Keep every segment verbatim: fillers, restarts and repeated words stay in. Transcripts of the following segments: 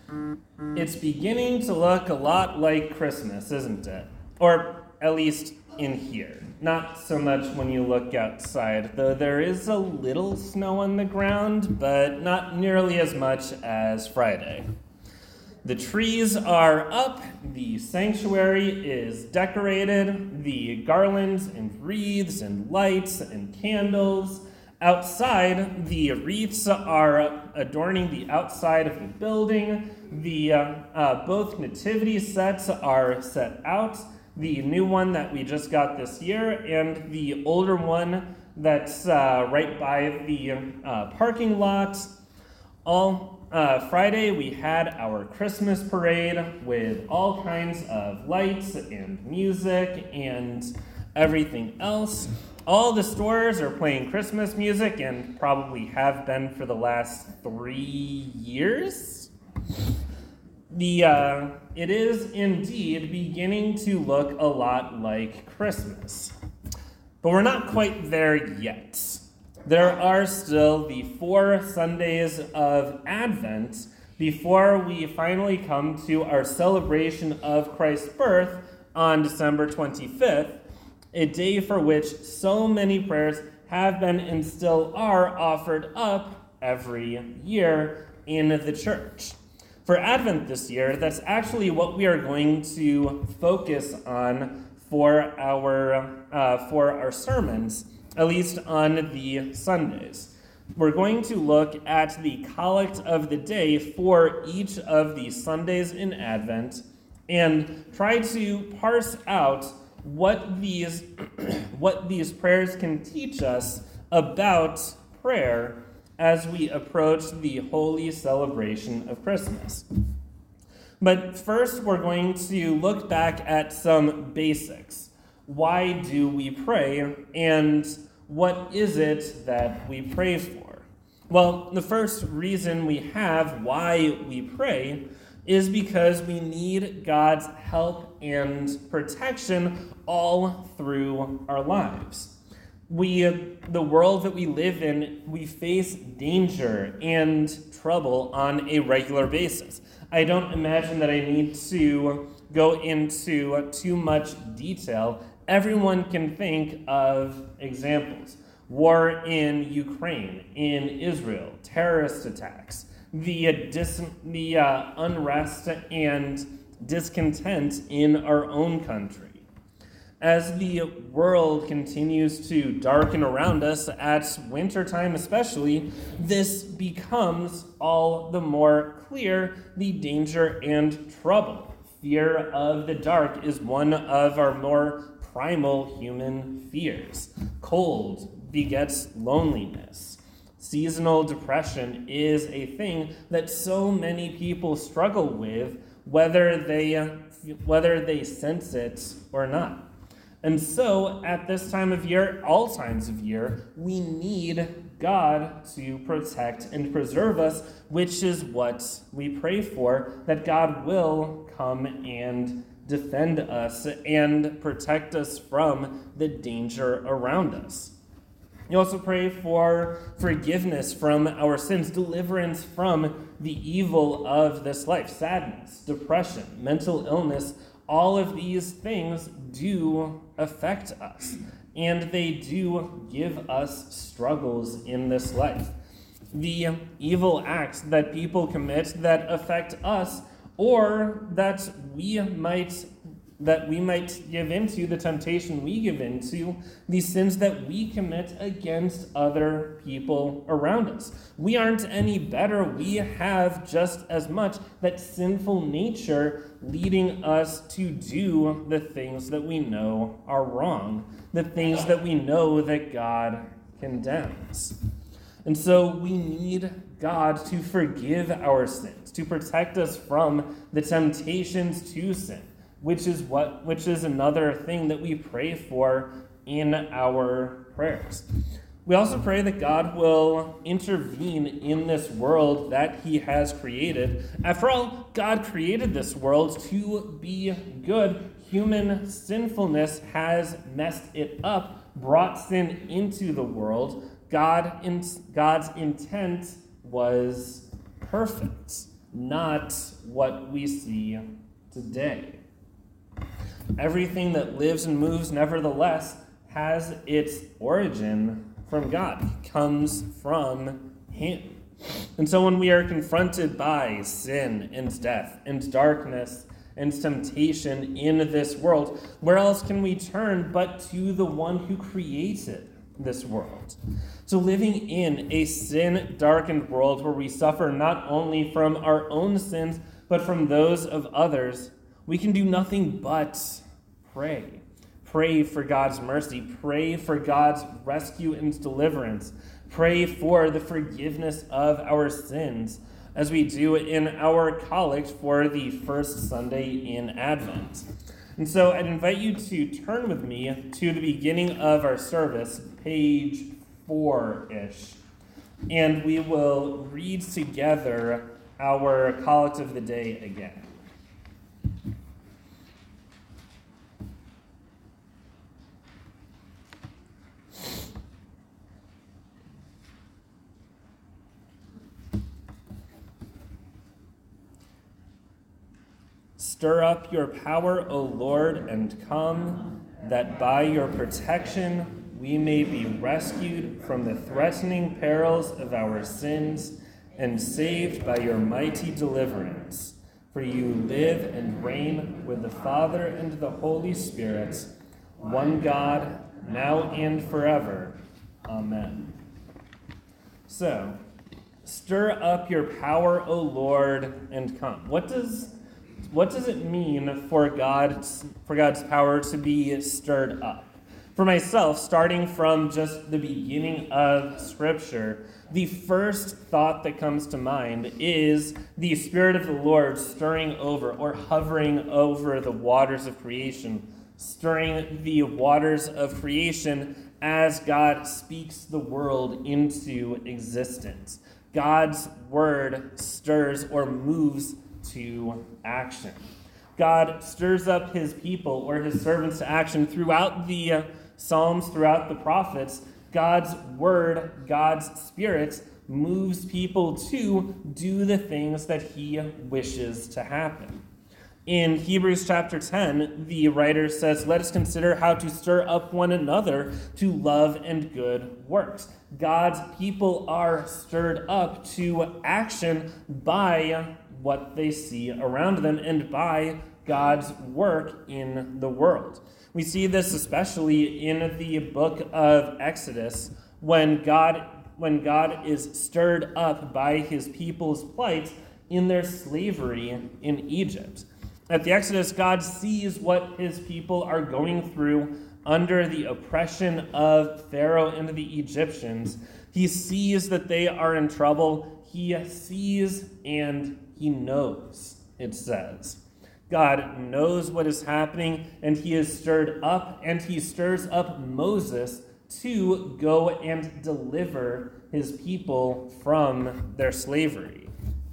It's beginning to look a lot like Christmas, isn't it? Or at least in here. Not so much when you look outside, though there is a little snow on the ground, but not nearly as much as Friday. The trees are up, the sanctuary is decorated, the garlands and wreaths and lights and candles. Outside, the wreaths are adorning the outside of the building. The uh, uh, both nativity sets are set out. The new one that we just got this year and the older one that's uh, right by the uh, parking lot. All uh, Friday, we had our Christmas parade with all kinds of lights and music and everything else. All the stores are playing Christmas music and probably have been for the last three years. The uh, it is indeed beginning to look a lot like Christmas. But we're not quite there yet. There are still the four Sundays of Advent before we finally come to our celebration of Christ's birth on December twenty-fifth, a day for which so many prayers have been and still are offered up every year in the church. For Advent this year, that's actually what we are going to focus on for our uh, for our sermons, at least on the Sundays. We're going to look at the collect of the day for each of the Sundays in Advent and try to parse out what these what these prayers can teach us about prayer as we approach the holy celebration of Christmas. But first, we're going to look back at some basics. Why do we pray, and what is it that we pray for? Well, the first reason we have why we pray is because we need God's help and protection all through our lives. We, the world that we live in, we face danger and trouble on a regular basis. I don't imagine that I need to go into too much detail. Everyone can think of examples. War in Ukraine, in Israel, terrorist attacks, the, uh, dis- the uh, unrest and discontent in our own country. As the world continues to darken around us, at wintertime especially, this becomes all the more clear, the danger and trouble. Fear of the dark is one of our more primal human fears. Cold begets loneliness. Seasonal depression is a thing that so many people struggle with, whether they, whether they sense it or not. And so, at this time of year, all times of year, we need God to protect and preserve us, which is what we pray for, that God will come and defend us and protect us from the danger around us. You also pray for forgiveness from our sins, deliverance from the evil of this life, sadness, depression, mental illness. All of these things do affect us, and they do give us struggles in this life. The evil acts that people commit that affect us, or that we might that we might give into, the temptation we give into, the sins that we commit against other people around us. We aren't any better. We have just as much that sinful nature leading us to do the things that we know are wrong, the things that we know that God condemns. And so we need God to forgive our sins, to protect us from the temptations to sin, which is what which is another thing that we pray for in our prayers. We also pray that God will intervene in this world that he has created. After all, God created this world to be good. Human sinfulness has messed it up, brought sin into the world. God in, God's intent was perfect. not what we see today. Everything that lives and moves, nevertheless, has its origin from God. It comes from Him. And so when we are confronted by sin and death and darkness and temptation in this world, where else can we turn but to the one who created this world? So living in a sin-darkened world where we suffer not only from our own sins, but from those of others, we can do nothing but pray. Pray for God's mercy. Pray for God's rescue and deliverance. Pray for the forgiveness of our sins, as we do in our collect for the first Sunday in Advent. And so I'd invite you to turn with me to the beginning of our service, page four-ish, and we will read together our collect of the day again. Stir up your power, O Lord, and come, that by your protection we may be rescued from the threatening perils of our sins and saved by your mighty deliverance. For you live and reign with the Father and the Holy Spirit, one God, now and forever. Amen. So, stir up your power, O Lord, and come. What does What does it mean for God's, for God's power to be stirred up? For myself, starting from just the beginning of Scripture, the first thought that comes to mind is the Spirit of the Lord stirring over or hovering over the waters of creation, stirring the waters of creation as God speaks the world into existence. God's word stirs or moves to action. God stirs up his people or his servants to action throughout the uh, Psalms, throughout the prophets. God's word, God's spirit moves people to do the things that he wishes to happen. In Hebrews chapter ten, the writer says, "Let us consider how to stir up one another to love and good works." God's people are stirred up to action by what they see around them and by God's work in the world. We see this especially in the book of Exodus when God when God is stirred up by his people's plight in their slavery in Egypt. At the Exodus, God sees what his people are going through under the oppression of Pharaoh and the Egyptians. He sees that they are in trouble. He sees and he knows, it says. God knows what is happening, and he is stirred up, and he stirs up Moses to go and deliver his people from their slavery.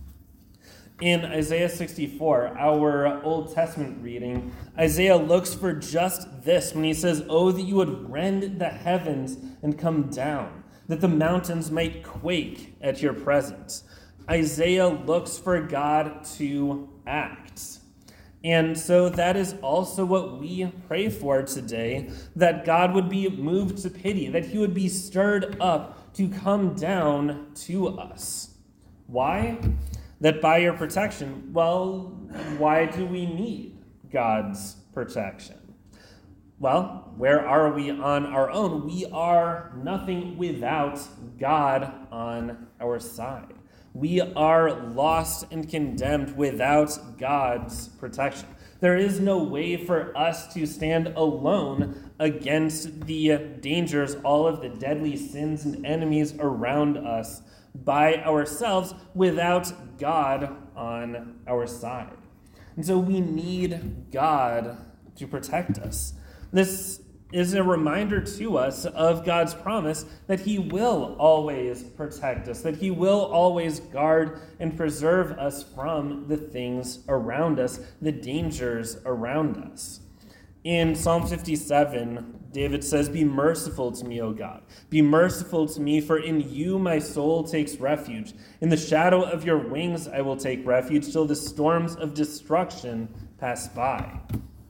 In Isaiah sixty-four, our Old Testament reading, Isaiah looks for just this when he says, "Oh, that you would rend the heavens and come down, that the mountains might quake at your presence." Isaiah looks for God to act. And so that is also what we pray for today, that God would be moved to pity, that he would be stirred up to come down to us. Why? That by your protection, well, why do we need God's protection? Well, where are we on our own? We are nothing without God on our side. We are lost and condemned without God's protection. There is no way for us to stand alone against the dangers, all of the deadly sins and enemies around us by ourselves without God on our side. And so we need God to protect us. This is a reminder to us of God's promise that he will always protect us, that he will always guard and preserve us from the things around us, the dangers around us. In Psalm fifty-seven, David says, "Be merciful to me, O God. Be merciful to me, for in you my soul takes refuge. In the shadow of your wings I will take refuge till the storms of destruction pass by."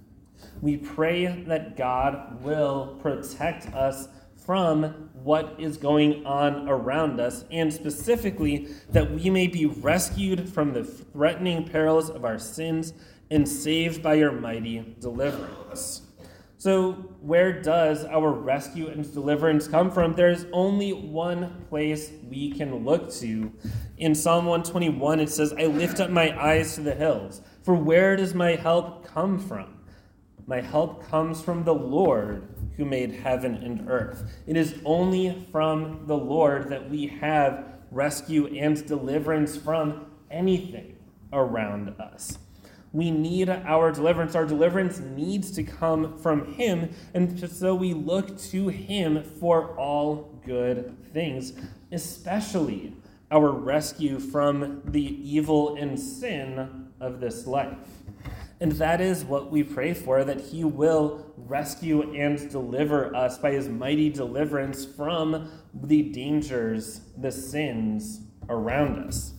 We pray that God will protect us from what is going on around us, and specifically that we may be rescued from the threatening perils of our sins and saved by your mighty deliverance. So where does our rescue and deliverance come from? There's only one place we can look to. In Psalm one twenty-one, it says, "I lift up my eyes to the hills, for where does my help come from? My help comes from the Lord who made heaven and earth." It is only from the Lord that we have rescue and deliverance from anything around us. We need our deliverance. Our deliverance needs to come from him, and so we look to him for all good things, especially our rescue from the evil and sin of this life. And that is what we pray for, that he will rescue and deliver us by his mighty deliverance from the dangers, the sins around us.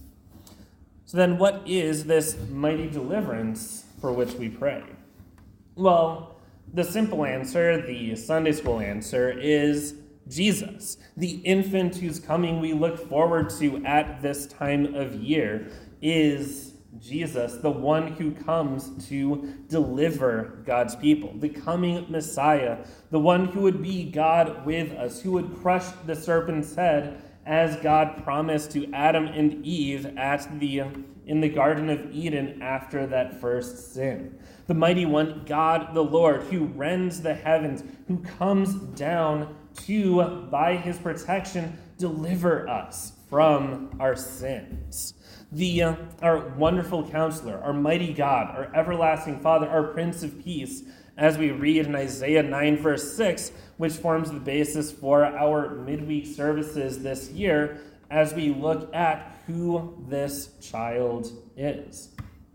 So then what is this mighty deliverance for which we pray? Well, the simple answer, the Sunday school answer, is Jesus, the infant whose coming we look forward to at this time of year, is Jesus, the one who comes to deliver God's people, the coming Messiah, the one who would be God with us, who would crush the serpent's head as God promised to Adam and Eve at the in the Garden of Eden after that first sin. The mighty one, God the Lord, who rends the heavens, who comes down to, by his protection, deliver us from our sins. The uh, our wonderful counselor, our mighty God, our everlasting Father, our Prince of Peace, as we read in Isaiah nine, verse six, which forms the basis for our midweek services this year, as we look at who this child is.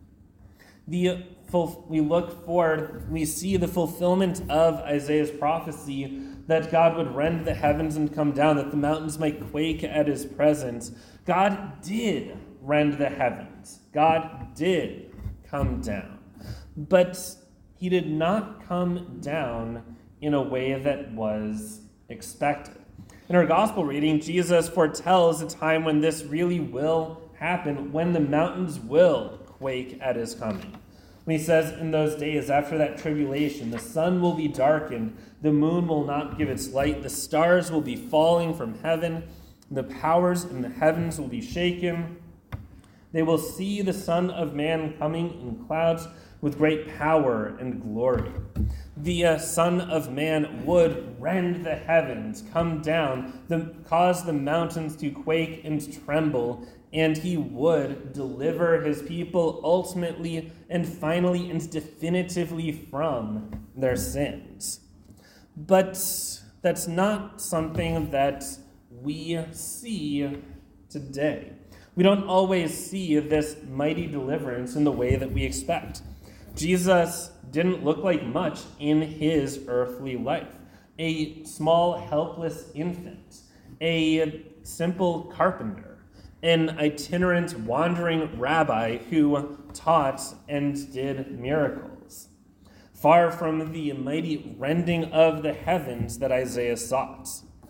The we look forward, we see the fulfillment of Isaiah's prophecy that God would rend the heavens and come down, that the mountains might quake at his presence. God did rend the heavens. God did come down. But he did not come down in a way that was expected. In our gospel reading, Jesus foretells a time when this really will happen, when the mountains will quake at his coming. When he says, in those days after that tribulation, the sun will be darkened, the moon will not give its light, the stars will be falling from heaven, the powers in the heavens will be shaken. They will see the Son of Man coming in clouds with great power and glory. The uh, Son of Man would rend the heavens, come down, the, cause the mountains to quake and tremble, and he would deliver his people ultimately and finally and definitively from their sins. But that's not something that we see today. We don't always see this mighty deliverance in the way that we expect. Jesus didn't look like much in his earthly life. A small, helpless infant, a simple carpenter, an itinerant, wandering rabbi who taught and did miracles, far from the mighty rending of the heavens that Isaiah sought.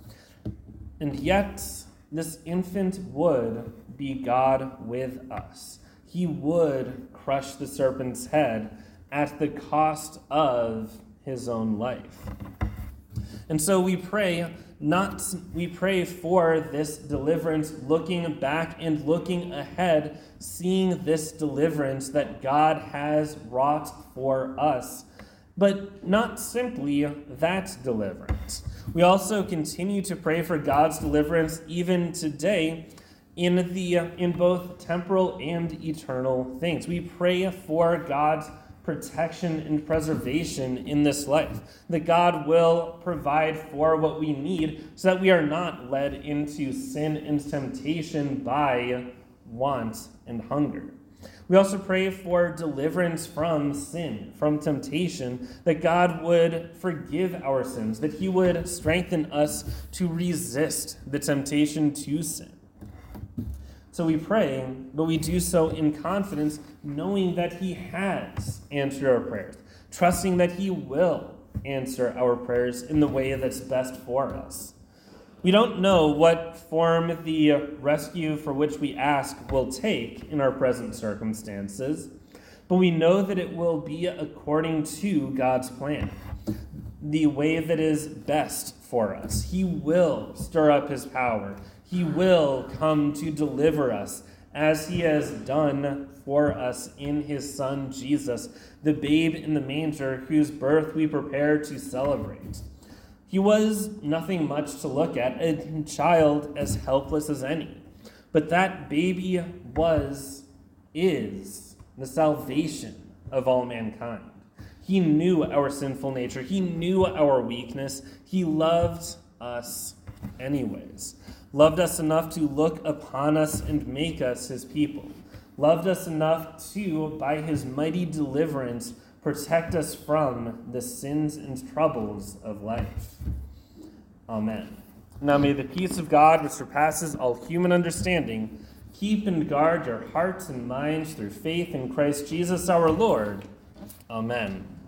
And yet, this infant would be God with us. He would crush the serpent's head at the cost of his own life. And so we pray not we pray for this deliverance, looking back and looking ahead, seeing this deliverance that God has wrought for us, but not simply that deliverance. We also continue to pray for God's deliverance even today in the in both temporal and eternal things. We pray for God's protection and preservation in this life, that God will provide for what we need so that we are not led into sin and temptation by want and hunger. We also pray for deliverance from sin, from temptation, that God would forgive our sins, that he would strengthen us to resist the temptation to sin. So we pray, but we do so in confidence, knowing that he has answered our prayers, trusting that he will answer our prayers in the way that's best for us. We don't know what form the rescue for which we ask will take in our present circumstances, but we know that it will be according to God's plan, the way that is best for us. He will stir up his power. He will come to deliver us, as he has done for us in his Son, Jesus, the babe in the manger, whose birth we prepare to celebrate. He was nothing much to look at, a child as helpless as any. But that baby was, is, the salvation of all mankind. He knew our sinful nature. He knew our weakness. He loved us anyways. Loved us enough to look upon us and make us his people. Loved us enough to, by his mighty deliverance, protect us from the sins and troubles of life. Amen. Now may the peace of God, which surpasses all human understanding, keep and guard your hearts and minds through faith in Christ Jesus our Lord. Amen.